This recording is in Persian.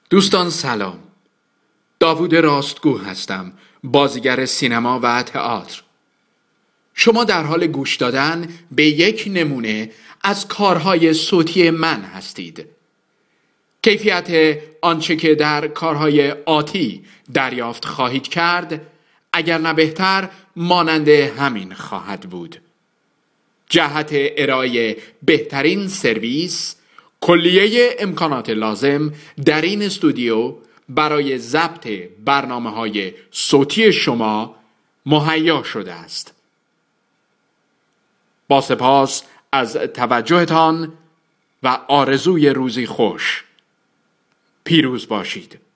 دوستان سلام. داوود راستگو هستم، بازیگر سینما و تئاتر. شما در حال گوش دادن به یک نمونه از کارهای صوتی من هستید. کیفیت آنچه که در کارهای آتی دریافت خواهید کرد، اگر نه بهتر، مانند همین خواهد بود. جهت ارائه بهترین سرویس، کلیه امکانات لازم در این استودیو برای ضبط برنامه‌های صوتی شما مهیا شده است. با سپاس از توجهتان و آرزوی روزی خوش. پیروز باشید.